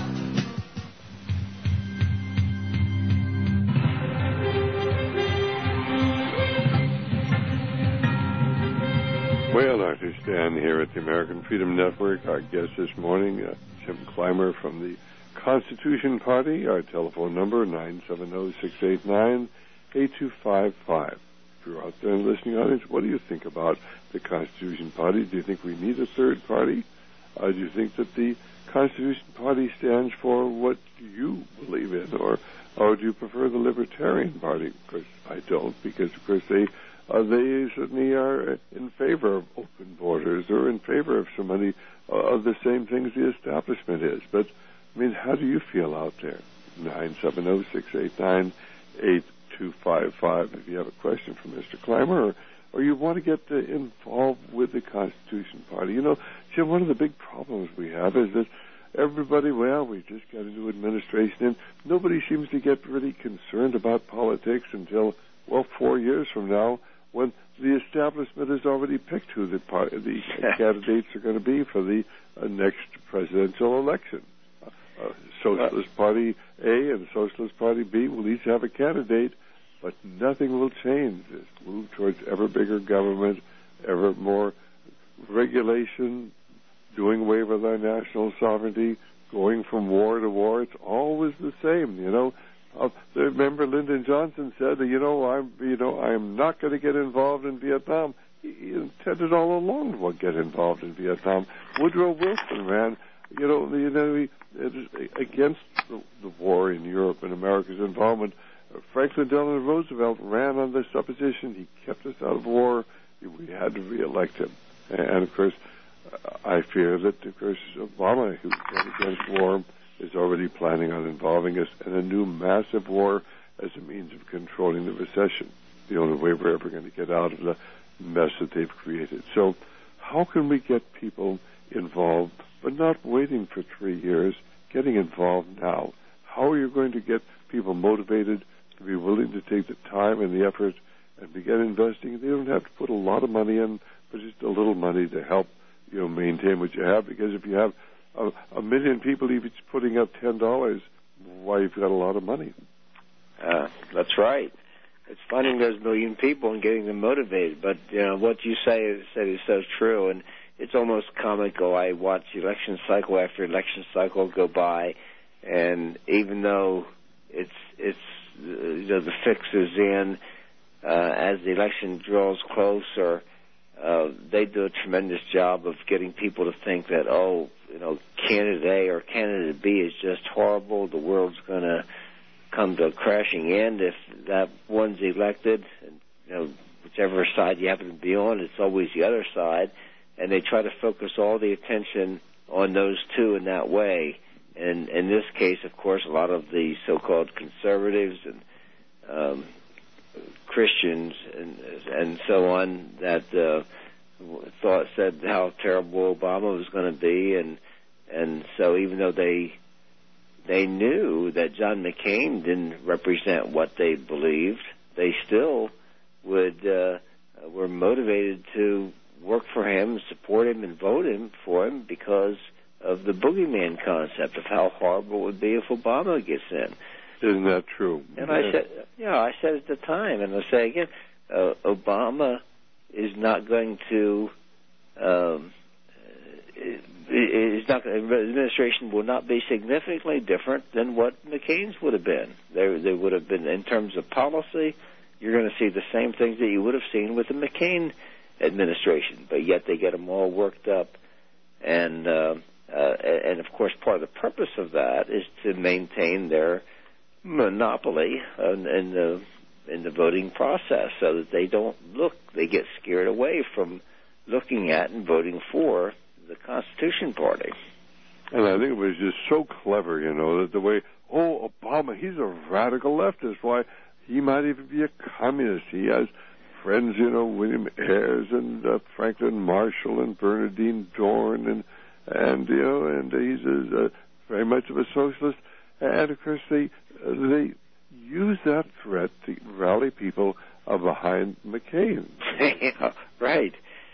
Well, Doctor Stan here at the American Freedom Network. Our guest this morning, uh, Jim Clymer from the Constitution Party. Our telephone number, nine seven zero, six eight nine, eight two five five. If you're out there in the listening audience, what do you think about the Constitution Party? Do you think we need a third party? Uh, do you think that the Constitution Party stands for what you believe in? Or, or do you prefer the Libertarian Party? Of course, I don't, because, of course, they Uh, they certainly are in favor of open borders or in favor of so many uh, of the same things the establishment is. But, I mean, how do you feel out there? nine seven zero, six eight nine, eight two five five if you have a question for Mister Clymer, or, or you want to get uh, involved with the Constitution Party. You know, Jim, one of the big problems we have is that everybody, well, we just got a new administration, and nobody seems to get really concerned about politics until, well, four years from now, when the establishment has already picked who the, par- the candidates are going to be for the uh, next presidential election. Uh, uh, Socialist Party A and Socialist Party B will each have a candidate, but nothing will change. This move towards ever bigger government, ever more regulation, doing away with our national sovereignty, going from war to war. It's always the same, you know. Uh, remember, Lyndon Johnson said, you know, I'm, you know, I'm not going to get involved in Vietnam. He, he intended all along to get involved in Vietnam. Woodrow Wilson ran, you know, you know, he, against the, the war in Europe and America's involvement. Uh, Franklin Delano Roosevelt ran on the supposition he kept us out of war. We had to reelect him, and of course, uh, I fear that, of course, Obama, who went against war, is already planning on involving us in a new massive war as a means of controlling the recession, the only way we're ever going to get out of the mess that they've created. So how can we get people involved, but not waiting for three years, getting involved now? How are you going to get people motivated to be willing to take the time and the effort and begin investing? They don't have to put a lot of money in, but just a little money to help, you know, maintain what you have, because if you have A, a million people each putting up ten dollars, why, you've got a lot of money. Uh, that's right. It's finding those million people and getting them motivated. But, you know, what you say is, said is so true, and it's almost comical. I watch election cycle after election cycle go by, and even though it's, it's you know, the fix is in, uh, as the election draws closer, uh, they do a tremendous job of getting people to think that, oh, you know, candidate A or candidate B is just horrible. The world's going to come to a crashing end if that one's elected. And, you know, whichever side you happen to be on, it's always the other side. and they try to focus all the attention on those two in that way. And in this case, of course, a lot of the so-called conservatives and um, Christians and and so on that uh, thought said how terrible Obama was going to be, and and so even though they they knew that John McCain didn't represent what they believed, they still would uh, were motivated to work for him, support him, and vote him for him because of the boogeyman concept of how horrible it would be if Obama gets in. Isn't that true? And yeah. I said, yeah, I said at the time, and I say again, uh, Obama is not going to, um, is not. The administration will not be significantly different than what McCain's would have been. They they would have been in terms of policy. You're going to see the same things that you would have seen with the McCain administration, but yet they get them all worked up, and uh, uh, and of course part of the purpose of that is to maintain their monopoly in, in the in the voting process, so that they don't look, they get scared away from looking at and voting for the Constitution Party. And I think it was just so clever, you know, that the way, oh, Obama, he's a radical leftist. Why, he might even be a communist. He has friends, you know, William Ayres and uh, Franklin Marshall and Bernardine Dorn, and, and you know, and he's a, a, very much of a socialist. And, of course, they uh, they use that threat to rally people uh, behind McCain. Yeah, right.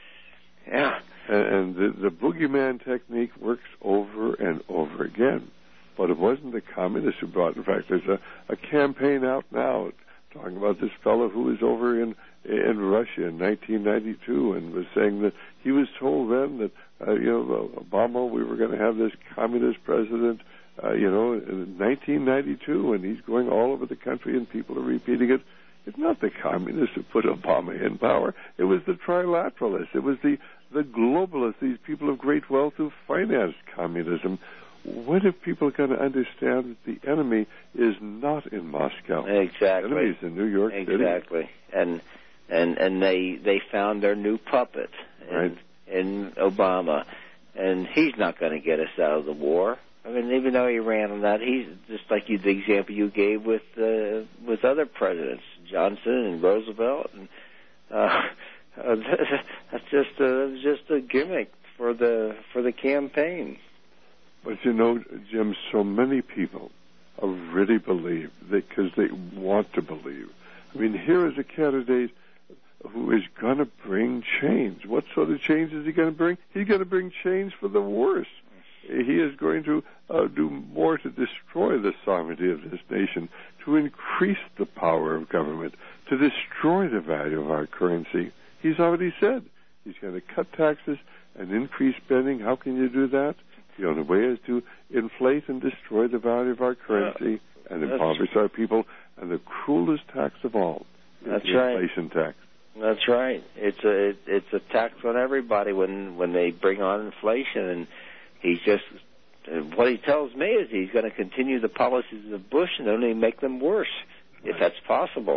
Yeah. And, and the, the boogeyman technique works over and over again. But it wasn't the communists who brought it. In fact, there's a, a campaign out now talking about this fellow who was over in in Russia in nineteen ninety-two and was saying that he was told then that, uh, you know, Obama, we were going to have this communist president, uh, you know, in nineteen ninety-two, and he's going all over the country and people are repeating it. It's not the communists who put Obama in power. It was the trilateralists. It was the, the globalists, these people of great wealth who financed communism. When are people going to understand that the enemy is not in Moscow? Exactly. The enemy is in New York exactly. City. Exactly. And and and they they found their new puppet in, right. in Obama, and he's not going to get us out of the war. I mean, even though he ran on that, he's just like you, the example you gave with uh, with other presidents, Johnson and Roosevelt, and uh, that's just a, just a gimmick for the for the campaign. But you know, Jim, so many people really believe because they want to believe. I mean, here is a candidate who is going to bring change. What sort of change is he going to bring? He's going to bring change for the worse. He is going to uh, do more to destroy the sovereignty of this nation, to increase the power of government, to destroy the value of our currency. He's already said he's going to cut taxes and increase spending. How can you do that? The only way is to inflate and destroy the value of our currency uh, and impoverish our people. And the cruelest tax of all is that's the right. inflation tax. That's right. It's a it, it's a tax on everybody when when they bring on inflation. And he's just what he tells me is he's going to continue the policies of Bush and only make them worse, if that's possible.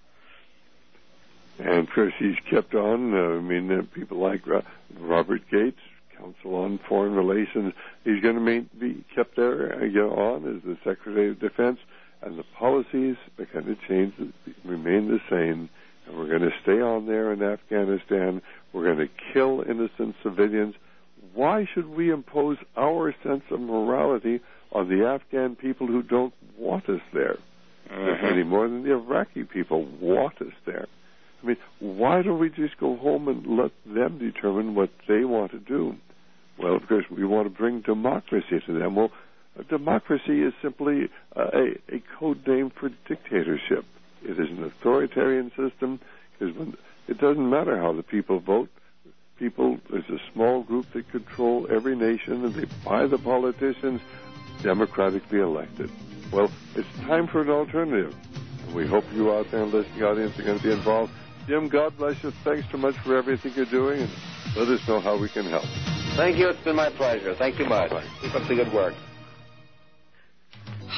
And of course, he's kept on. Uh, I mean, uh, people like uh, Robert Gates, Council on Foreign Relations, he's going to main, be kept there uh, you know, on as the Secretary of Defense, and the policies are going to change, remain the same, and we're going to stay on there in Afghanistan. We're going to kill innocent civilians. Why should we impose our sense of morality on the Afghan people who don't want us there mm-hmm. any more than the Iraqi people want us there? I mean, why don't we just go home and let them determine what they want to do? Well, of course, we want to bring democracy to them. Well, democracy is simply uh, a, a code name for dictatorship. It is an authoritarian system because when, it doesn't matter how the people vote. People, there's a small group that control every nation, and they buy the politicians democratically elected. Well, it's time for an alternative. And we hope you out there in the listening audience are going to be involved. Jim, God bless you. Thanks so much for everything you're doing, and let us know how we can help. Thank you. It's been my pleasure. Thank you much. Keep up the good work.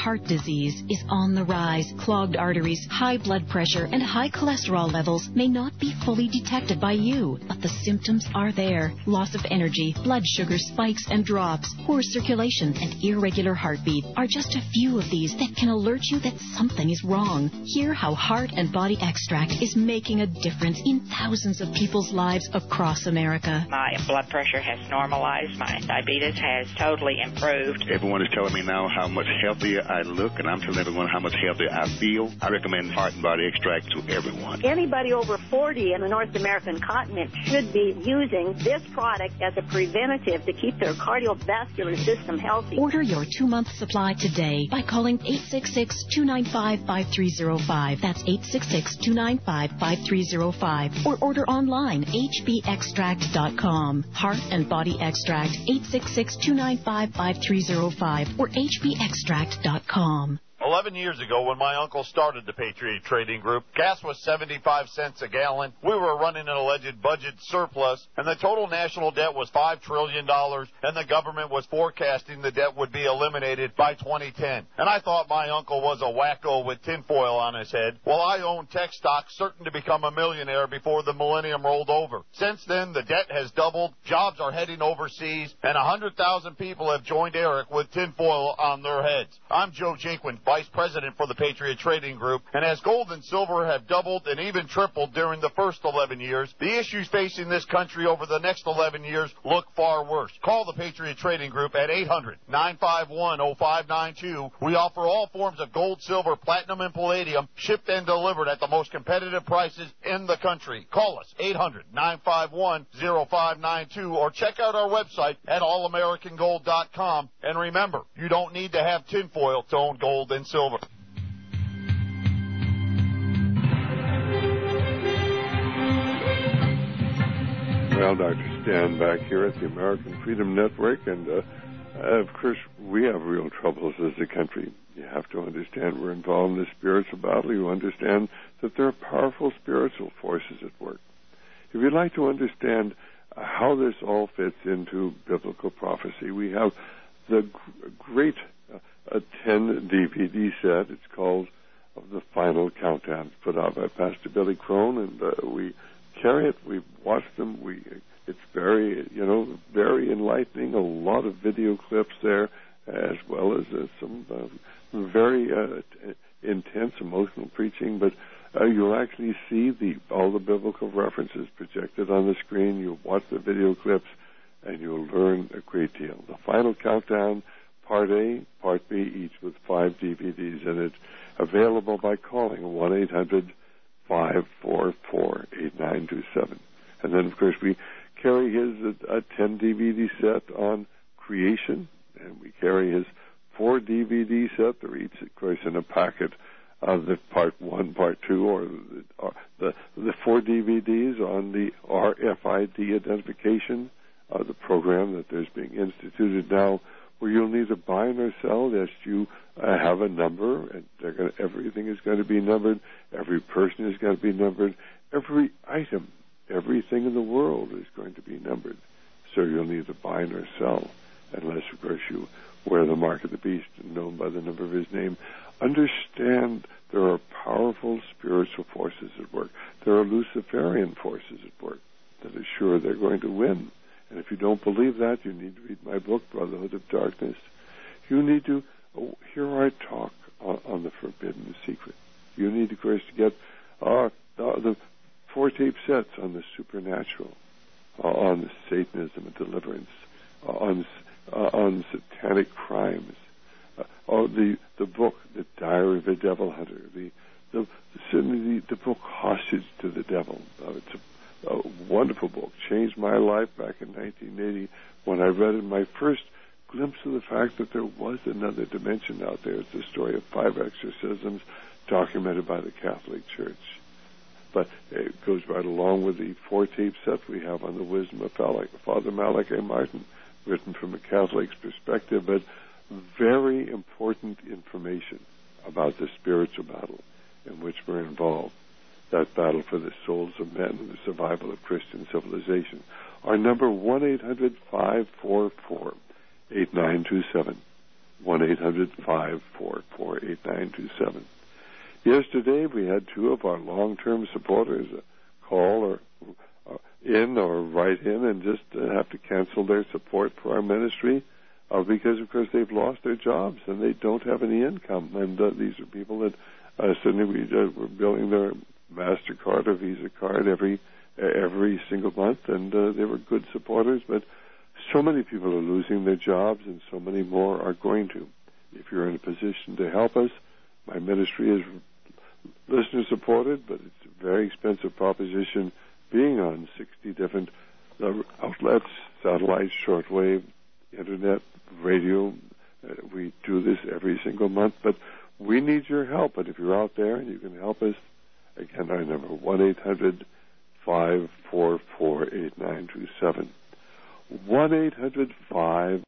heart disease is on the rise. Clogged arteries, high blood pressure, and high cholesterol levels may not be fully detected by you, but the symptoms are there. Loss of energy, blood sugar spikes and drops, poor circulation, and irregular heartbeat are just a few of these that can alert you that something is wrong. Hear how Heart and Body Extract is making a difference in thousands of people's lives across America. My blood pressure has normalized. My diabetes has totally improved. Everyone is telling me now how much healthier I look, and I'm telling everyone how much healthier I feel. I recommend Heart and Body Extract to everyone. Anybody over forty in the North American continent should be using this product as a preventative to keep their cardiovascular system healthy. Order your two-month supply today by calling eight six six, two nine five, five three zero five. That's eight six six, two nine five, five three zero five. Or order online, h b extract dot com. Heart and Body Extract, eight six six, two nine five, five three zero five or h b extract dot com. Eleven years ago, when my uncle started the Patriot Trading Group, gas was seventy-five cents a gallon. We were running an alleged budget surplus, and the total national debt was five trillion dollars, and the government was forecasting the debt would be eliminated by twenty ten. And I thought my uncle was a wacko with tinfoil on his head. Well, I owned tech stocks certain to become a millionaire before the millennium rolled over. Since then, the debt has doubled, jobs are heading overseas, and one hundred thousand people have joined Eric with tinfoil on their heads. I'm Joe Jinkwin, Vice President for the Patriot Trading Group, and as gold and silver have doubled and even tripled during the first eleven years, the issues facing this country over the next eleven years look far worse. Call the Patriot Trading Group at eight hundred, nine five one, oh five nine two. We offer all forms of gold, silver, platinum, and palladium, shipped and delivered at the most competitive prices in the country. Call us, eight hundred, nine five one, oh five nine two, or check out our website at all american gold dot com. And remember, you don't need to have tinfoil to own gold and silver. Well, Doctor Stan back here at the American Freedom Network, and uh, of course we have real troubles as a country. You have to understand we're involved in the spiritual battle. You understand that there are powerful spiritual forces at work. If you'd like to understand uh, how this all fits into biblical prophecy, we have the g- great uh, a ten D V D set. It's called Of the Final Countdown. It's put out by Pastor Billy Crone, and uh, we carry it. We watch them. We it's very you know very enlightening. A lot of video clips there, as well as uh, some uh, very uh, t- intense emotional preaching. But uh, you'll actually see the all the biblical references projected on the screen. You'll watch the video clips, and you'll learn a great deal. The Final Countdown, Part A, Part B, each with five D V Ds in it, available by calling one eight hundred, five four four, eight nine two seven. And then, of course, we carry his uh, a ten D V D set on creation, and we carry his four D V D set. They're each, of course, in a packet of the Part One, Part Two, or the or the, the four D V Ds on the R F I D identification of the program that is being instituted now, where you'll neither buy nor sell unless you uh, have a number, and they're gonna, everything is going to be numbered. Every person is going to be numbered. Every item, everything in the world is going to be numbered. So you'll neither buy nor sell unless, of course, you wear the mark of the beast, known by the number of his name. Understand there are powerful spiritual forces at work. There are Luciferian forces at work that are sure they're going to win. And if you don't believe that, you need to read my book, Brotherhood of Darkness. You need to oh, hear our talk on, on the Forbidden Secret. You need, of course, to get uh, the four tape sets on the supernatural, uh, on the Satanism and deliverance, uh, on uh, on satanic crimes, uh, oh, the the book, The Diary of a Devil Hunter, the the certainly the, the book Hostage to the Devil. Uh, it's a A wonderful book, changed my life back in nineteen eighty when I read it. My first glimpse of the fact that there was another dimension out there. It's the story of five exorcisms documented by the Catholic Church. But it goes right along with the four tape set we have on the wisdom of Father Malachi Martin, written from a Catholic's perspective, but very important information about the spiritual battle in which we're involved. That battle for the souls of men and the survival of Christian civilization. Our number, one eight hundred, five four four, eight nine two seven. one eight hundred five four four eight nine two seven. Yesterday, we had two of our long-term supporters uh, call or uh, in or write in and just uh, have to cancel their support for our ministry uh, because, of course, they've lost their jobs and they don't have any income. And uh, these are people that uh, suddenly we uh, were billing their MasterCard or Visa card every uh, every single month, and uh, they were good supporters, but so many people are losing their jobs and so many more are going to. If you're in a position to help us, my ministry is listener-supported, but it's a very expensive proposition being on sixty different uh, outlets, satellite, shortwave, internet, radio. Uh, we do this every single month, but we need your help. And if you're out there and you can help us, again, our number, one eight hundred five four four eight nine two seven. one eight hundred five